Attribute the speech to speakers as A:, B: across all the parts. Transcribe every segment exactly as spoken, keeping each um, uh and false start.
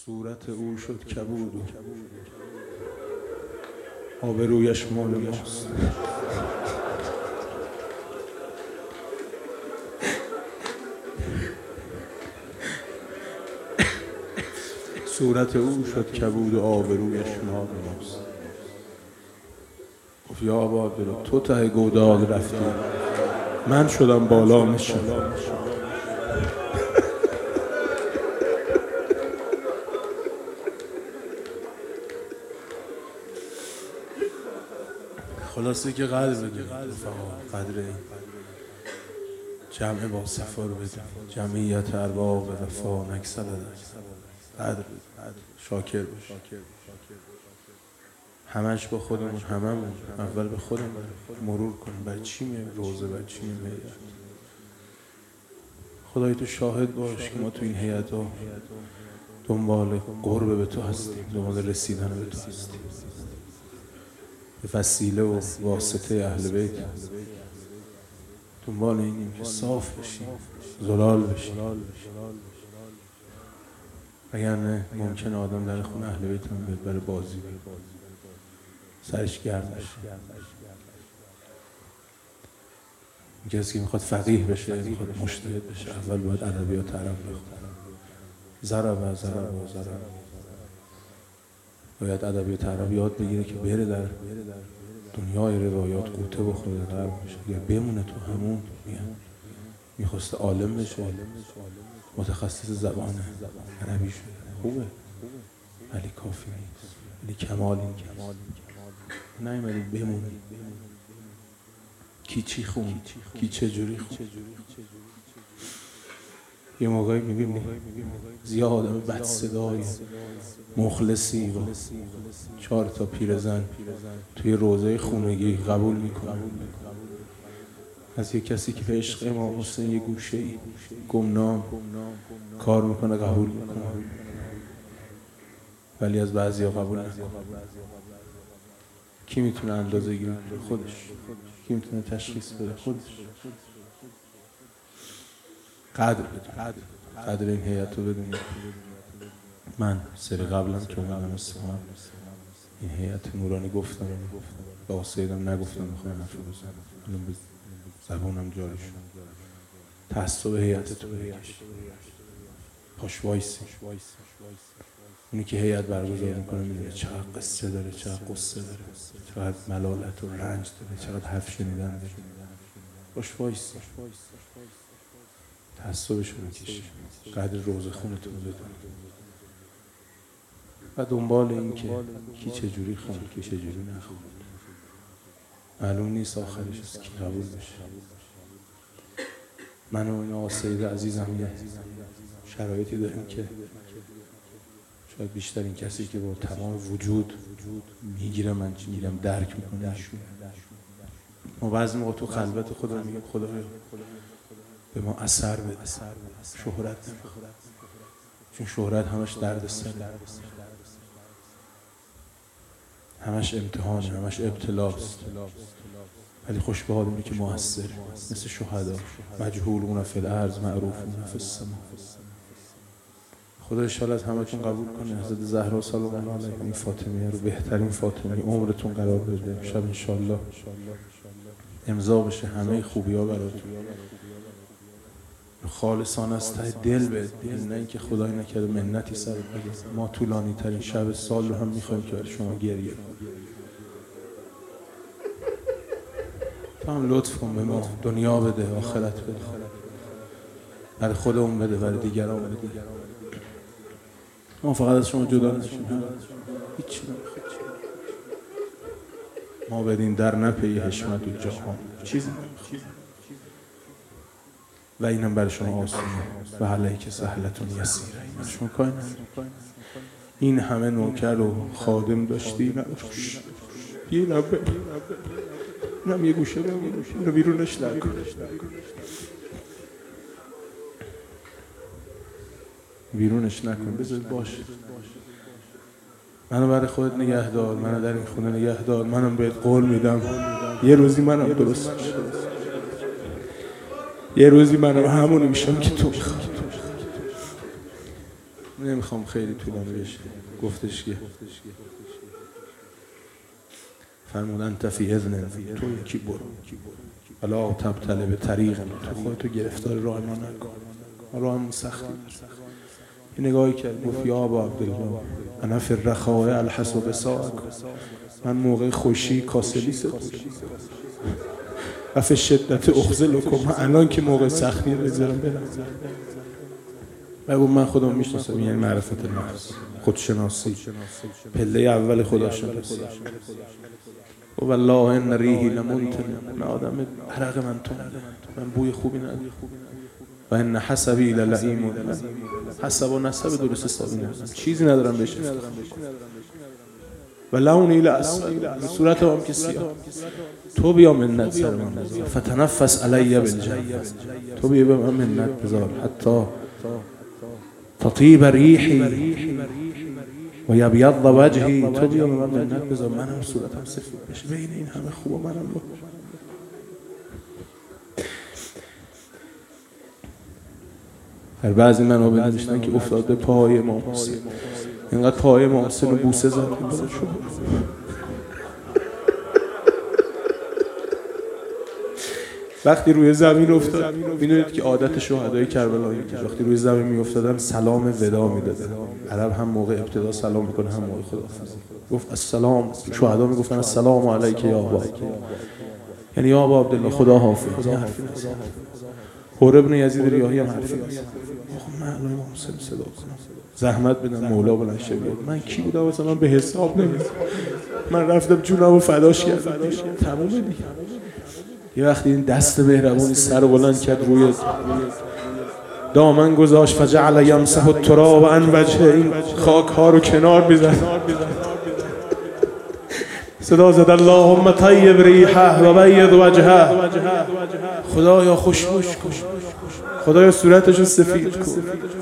A: صورت او شد کبود و آبرویش مال ماست. صورت او شد کبود و آبرویش مال ماست. گفت یا ابا عبدالله تو ته گودال رفتی، من شدم بالا نشان. خلاصه که قدر بده قدر این جمع با صفا رو بده، جمعیت ارباب وفا نکسل قدر بده، شاکر باش. همش با خودمون، هممون اول به خودمون مرور کنیم بر چی میایم روزه، بر چی میایم هیئت. خدای تو شاهد باش که ما تو این هیئت ها دنبال قرب به تو هستیم، دنبال رسیدن به تو هستیم، به وسیله و واسطه اهل بیت دنبال اینیم که صاف بشیم، زلال بشیم. وگرنه ممکنه آدم در خونه اهل بیت هم بیاد برای بازی، سرش گرم بشه. این کسی که میخواد فقیه بشه، میخواد مجتهد بشه، اول باید ادبیات عرب بخونه. ضرب ضرب و ضرب باید ادبیات عرب یاد بگیره که بره در دنیای روایات قوطه بخوره، غرق بشه. یا بمونه تو همون. میخواست عالم بشه، متخصص زبان عربی شده، خوبه ولی کافی نیست، ولی کمال این نیست. نیومدی بمونی. کی چی خوند، کی چجوری خوند. یه موقعی میبینی زیاد آدم بد صدای مخلصی و چهار تا پیرزن توی روضه خونگی قبول میکنن از یک کسی که به عشق امام حسین یه گوشه ای گمنام کار میکنه قبول میکنه، ولی از بعضی ها قبول نکنه. کی میتونه اندازه گیری کنه؟ خودش. کی میتونه تشخیص بده؟ خودش. قدر بدون، قدر این هیئت رو بدون. من سری قبلم که اومدم استقام این هیئت نورانی گفتم، با سیدم نگفتم میخوام حرف بزنم، زبونم جاری شد. تعصب هیئت تو بکش، پاش وایسی. اونی که هیئت برگزار میکنه میدونه چقدر قصه داره، چقدر قصه داره، چقدر ملالت و رنج داره، چقدر حرف شنیدن داره. پاش وایسی، تعصبش رو میکشی، قدر روزه خونتون رو بدون و دنبال این که کی چجوری خوند، کی چجوری نخوند. معلوم نیست آخرش از کی قبول بشه. من و این آقا سید عزیزم یه شرایطی داریم که شاید بیشترین کسی که با تمام وجود میگیره من چی میگم درک میکنه ایشون. ما بعضی موقع تو خلوت خدا میگیم خدایا به ما اثر بده، شهرت نمیخواد، چون شهرت همش درد سره، همش امتحانه، همش ابتلاست. ولی خوش به آدمی که موثره، مثل شهدا، مجهولون فی الارض معروفون فی السما. خدا انشاءالله از همتون قبول کنه. حضرت زهرا سلام الله علیها این فاطمیه رو بهترین فاطمی عمرتون قرار بده. شب انشاءالله امضا بشه همه خوبی‌ها براتون. خالصانه از ته دل بهت بگیم، نه اینکه خدای نکرده منتی سر بگیم. ما طولانی ترین شب سال رو هم میخوایم که برای شما گریه کنیم. تو هم لطف کن به ما، دنیا بده، آخرت بده، برای خودمون بده، برای دیگران بده. ما فقط از شما جدا نشیم، هیچی نمیخواد. ما بدین در نپی حشمت و جهان، چیزی نمیخواد. و اینم برای شما آسونه و علیک سهلتون یسیره. برای شما کاری نداره. این همه نوکر و خادم داشتی، نداشت یه نبه اینم یه گوشه رو بیرونش نکن. بیرونش نکن، بذار باشه. منو برای خودت نگه دار، منو در این خونه نگه دار. منم بهت قول میدم یه روزی منم درست میشه، یه روزی منم همونی میشم که تو میخوای. نمیخوام خیلی طولانی بشه. گفتش که فرمودن انت فی اذن، تو یکی برو ولا تبتله به طریق، تو خودتو گرفتار راه ما نکن، ما راهمون سختی. این نگاهی کرد گفت یا ابا عبدالله انا فی الرخاء الحس بساعک، من موقع خوشی کاسلی ستوشم و فی شدت اخذلکم، من الان که موقع سختی بذارم برم. و گفت من خودم میشناسم، یعنی معرفت نفس، خودشناسی، پله اول خداشناسی. و والله ان ریحی لمنتن، من آدم عرق من تنده، من بوی خوبی ندارم. و ان حسبی للئیم، حسب و نسب درست حسابی ندارم، چیزی ندارم بهش افتخار. و لونی لاسود، صورت هم که سیاه. تو بیا منت سر من بذار، فتنفس علی بالجنة، تو بیا به من منت بذار حتی تطیب ریحی و یبیض وجهی، تو بیا به من منت بذار منم صورتم سفید بشه، بین این همه خوبه منم رو. هر بعضی منو بنوشتن که افتاد به پای امام حسین، اینقدر پای امام حسین رو بوسه زد وقتی روی زمین افتاد. میدونید که عادت شهدای کربلا وقتی روی زمین میافتادن سلام ودا میدادن. عرب هم موقع ابتدا سلام میکنه هم موقع خداحافظی. گفت السلام، شهدا میگفتن السلام علیک یا ابا، یعنی یا ابا عبدالله خدا حافظ. حور ابن یزید ریاحی هم حرفی هست. من الان امام حسین صدا کنم، زحمت بدم مولا بلند شه بیاد. من کی بودم مثلا؟ من به حساب نمیاد. من رفتم جونمو فداش کردم، تموم دیگه. یه وقتی این دست مهربونی سر بلند کرد روی دامن گذاشت، فجعل یمسح التراب عن وجهه، این خاک ها رو کنار میزد. صدا زد اللهم طیب ریحه و بید وجهه، خدایا خوشبوش کن، خدایا صورتشو سفید کن.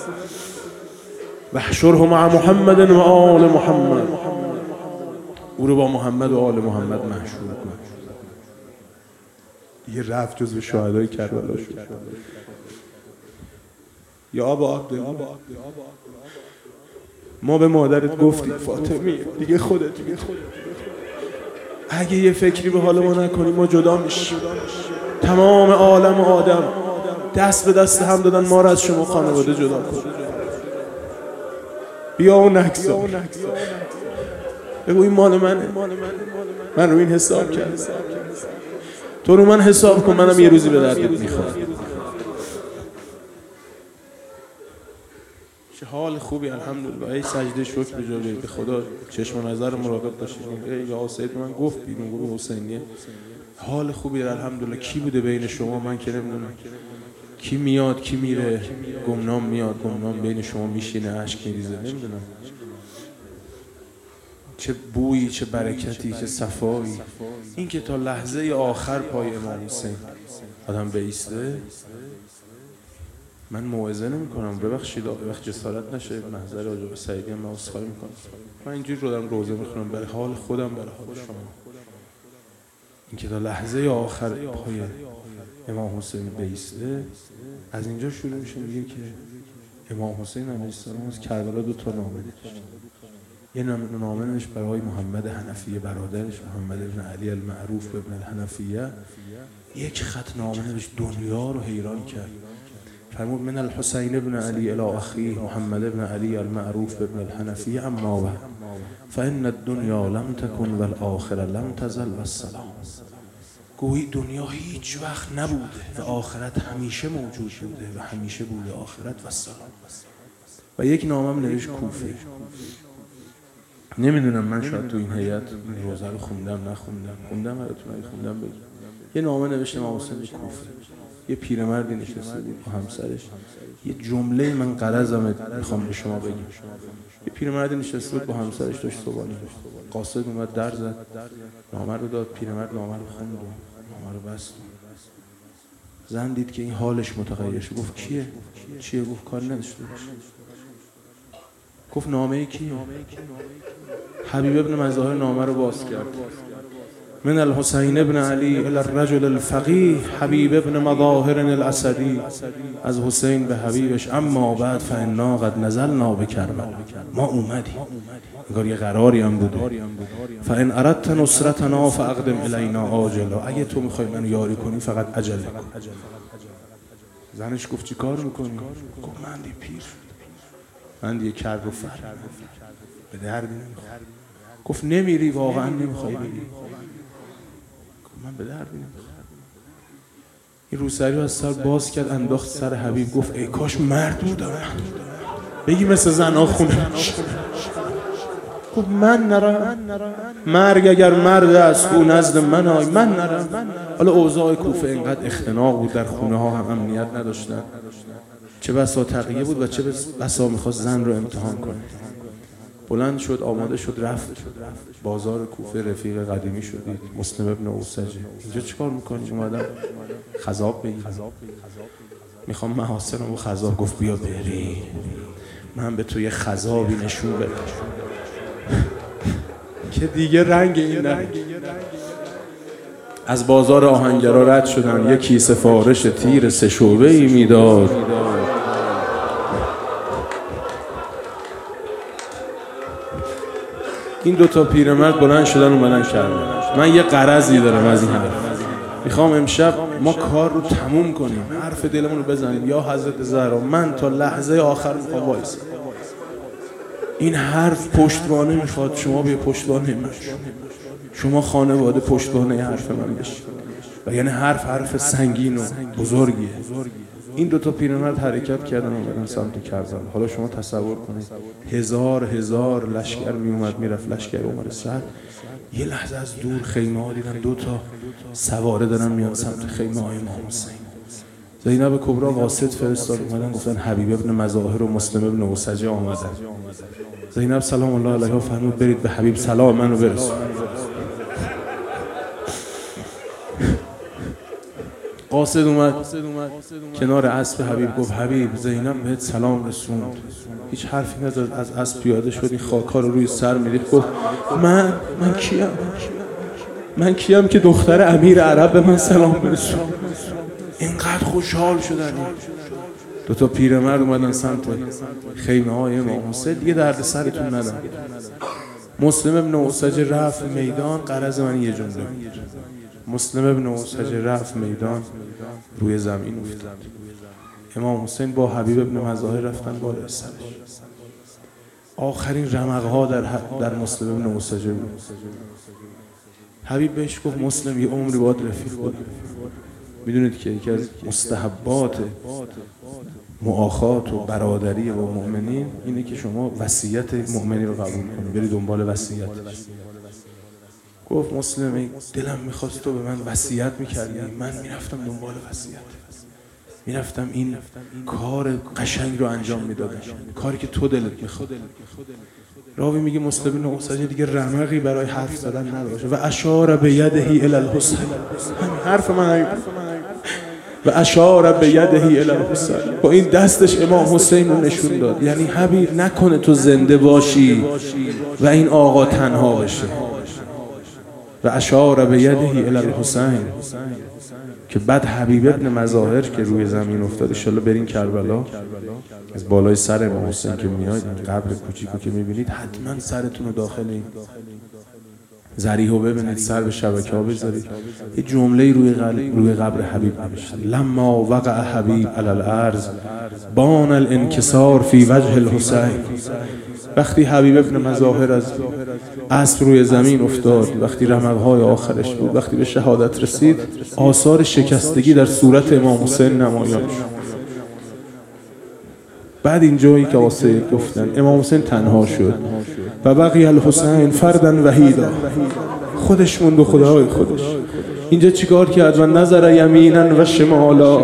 A: واحشره مع محمد و آل محمد، او رو با محمد و آل محمد محشور کن. یه رفت جزو شهدای کربلا شد. یا ابا عبدالله ما به مادرت گفتیم فاطمی دیگه خودت میگه، اگه یه فکری به حال ما نکنیم ما جدا میشیم. تمام عالم و آدم دست به دست هم دادن ما رو از شما خانواده جدا کن. بیا و نگذار، بگو این مال منه، من رو این حساب کردم، تو رو من حساب کن، منم یه روزی به دردت میخوام. چه حال خوبی الحمدلله. ای سجده شکر بجاری به خدا، چشم و نظر مراقب داشتید. ای یا سید من گفت بیرون گفت حسینیه. حال خوبی الحمدلله. کی بوده بین شما من که نمیدونم، کی میاد کی میره، گمنام میاد گمنام بین شما میشینه اشک میریزه، نمیدونم چه بویی چه برکتی چه صفایی. این که تا لحظه آخر پای امام حسین آدم بایسته. من موعظه نمی کنم، ببخشید وقت جسارت نشه، محضر آجا سعیدی هم من عذرخواهی میکنم. من اینجوری رو دارم روزه میخونم برای حال خودم، برای حال شما. این که تا لحظه آخر پای امام حسین بایسته، از اینجا شروع میشه. میگه که امام حسین علیه السلام از کربلا دو تا نامه نوشت. یه نامه نوشت برای محمد حنفیه برادرش، محمد ابن علی المعروف به ابن الحنفیه. یک خط نامه نوشت دنیا رو حیران کرد. فرمود من الحسین ابن علی الی اخیه محمد ابن علی المعروف به ابن الحنفیه اما بعد فان الدنیا لم تکن والآخرة لم تزل والسلام. گویی دنیا هیچ وقت نبوده و آخرت همیشه موجود بوده و همیشه بوده آخرت و سلام. و یک نامم نوشت کوفه. نمیدونم من شاید تو این هیئت این روزه رو خوندم نخوندم، خوندم براتون اگه خوندم بگم. یه نامه نوشته امام حسین کوفه. یه پیرمردی نشسته بود با همسرش. یه جمله من غرضم میخوام به شما بگم. یه پیرمردی نشسته بود با همسرش داشت صبحانه می‌خورد. قاصد اومد در زد، نامه رو داد، پیرمرد نامه رو خوند و نامه رو بست. زن دید که این حالش متغیر شد. گفت کیه؟ چیه؟ گفت کاری نداشته باش. گفت نامه کیه؟ حبیب ابن مظاهر نامه رو باز کرد. من الحسین ابن علی الى الرجل الفقیه حبیب ابن مظاهر الاسدی، از حسین به حبیبش اما بعد فانا قد نزلنا بکربلا، ما اومدیم، انگار یه قراری هم بوده. فان اردت نصرتنا فاقدم الینا عاجلا، اگه تو میخوای منو یاری کنی فقط عجله کن. زنش گفت چی کار میکنی؟ گفت من دی پیر، من دی کر رو فر به دردی نمیخوام. گفت نمیری واقعا نمیخوای بری؟ گفت من به دردی نمیخوام. این روسری رو از سر باز کرد انداخت سر حبیب، گفت ای کاش مرد بودم بگی مثل زنها خونه. گفت من نرم، مرگ اگر مرد است او نزد من آی، من نرم. حالا اوضاع کوفه اینقدر اختناق بود، در خونه ها هم امنیت نداشتن، چه بسا تقیه بود و چه بسا میخواست زن رو امتحان کنه. بلند شد آماده شد رفت بازار کوفه، رفیق قدیمی شدید مسلم ابن اوسجه. اینجا چیکار میکنی؟ اومدم خضاب بگیرم، میخوام محاسن رو خضاب. گفت بیا بری من به تو یه خضابی نشون بدم که دیگه رنگ این نه. از بازار آهنگرا رد شدن، یکی سفارش تیر سه شعبه ای میداد. این دوتا پیرمرد بلند شدن اومدن کردن من یه غرضی دارم از این حرف، میخوام امشب ما کار رو تموم کنیم، حرف دلمون رو بزنیم. یا حضرت زهرا من تا لحظه آخر میخوام وایسم، این حرف پشتوانه میخواد، شما بیا پشتوانه من، شما خانواده پشتوانه حرف من بشید. و یعنی حرف حرف سنگین و بزرگیه. این دوتا پیرمرد حرکت کردن و برن سمت کربلا. حالا شما تصور کنید هزار هزار لشکر می اومد میرفت، لشکر عمر سعد. یه لحظه از دور خیمه ها دیدن دوتا سواره دارن میان سمت خیمه های امام حسین. زینب کبرا واسط فرستاد، اومدن گفتن حبیب ابن مظاهر و مسلم ابن اوسجه آمدن. زینب سلام الله علیها فرمود برید به حبیب سلام منو برسون. قاصد اومد کنار اسب حبیب، گفت حبیب زینب بهت سلام رسوند. هیچ حرفی نداد، از اسب پیاده شد، این خاک‌ها رو روی سر می‌ریخت. گفت من من کیم؟ من کیم که دختر امیر عرب به من سلام برسون؟ اینقدر خوشحال شدن. دو تا پیرمرد اومدن سمت خیمه های امام حسین. دیگه درد سرتون ندن. مسلم ابن اوسجه رفت میدان. غرض من یه جمله، مسلم ابن اوسجه رفت میدان، روی زمین افتاد. امام حسین با حبیب ابن مظاهر رفتن بالای سرش. آخرین رمق‌ها در در مسلم ابن اوسجه بود. حبیب بهش گفت مسلم یه عمری باهات رفیق بود. میدونید که یکی از مستحبات مؤاخات و برادری با مؤمنین اینه که شما وصیت مؤمنی رو قبول کنید، بری دنبال وصیت. گفت مسلم دلم میخواست تو به من وصیت میکردی، من میرفتم دنبال وصیت، میرفتم این کار قشنگ رو انجام میدادم، کاری که تو دلت میخواد. راوی میگه مسلم بن اوسجه دیگه رمقی برای حرف زدن نداشت. و اشار بیده الی الحسین، حرف من و اشار بیده الی الحسین، با این دستش امام حسین رو نشون داد. یعنی حبیب نکنه تو زنده باشی و این آقا تنها بشه. و اشار بیده الی الحسین، که بعد حبیب ابن مظاهر که روی زمین افتاد. ان شاءالله برین کربلا، از بالای سر امام حسین که میاید قبر کوچیکو که میبینید حتما سرتون رو داخل این ذریحو ببینید، سر به شبکه ها بذارید. یه جمله روی روی قبر حبیب نوشته: لما وقع حبیب علی الارض بان الانکسار فی وجه الحسین. وقتی حبیب ابن مظاهر از اسب روی زمین افتاد، وقتی رمق‌های آخرش بود، وقتی به شهادت رسید، آثار شکستگی در صورت امام حسین نمایان شد. بعد اینجایی که واسه گفتن امام حسین تنها شد و بقی الحسین فردن وحیدا، خودش موند و خدای خودش. اینجا چیکار کرد؟ و نظر یمینا و شمالا،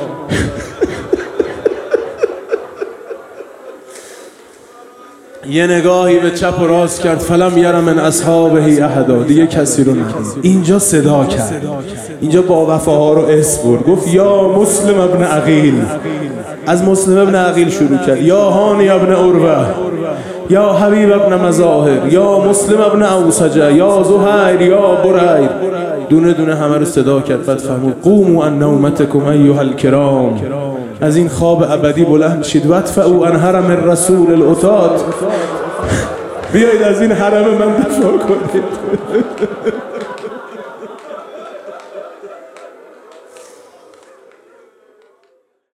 A: یه نگاهی به چپ و راست کرد. فلم یرم من اصحابه احدا، دیگه کسی رو ندید. اینجا صدا کرد، اینجا با وفاها رو اسم برد، گفت یا مسلم ابن عقیل، از مسلم ابن عقیل شروع کرد. یا هانی ابن عروه، یا حبیب ابن مظاهر، یا مسلم ابن اوسجه، یا زهیر، یا بریر. دونه دونه همه رو صدا کرد. بعد فرمود قوموا عن نومتکم ایها الکرام، از این خواب ابدی بلند شید. وادفعوا عن حرم الرسول الاتات، بیایید از این حرم من دفاع کنید.